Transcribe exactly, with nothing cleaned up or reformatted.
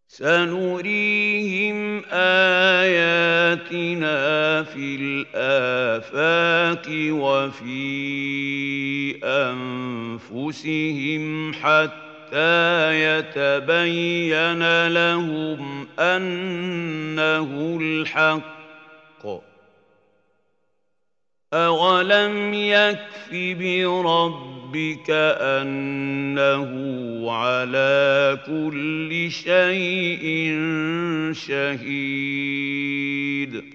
سنريهم آياتنا في الآفاق وفي أنفسهم حتى يتبين لهم أنه الحق. أولم يكف بربك أنه على كل شيء شهيد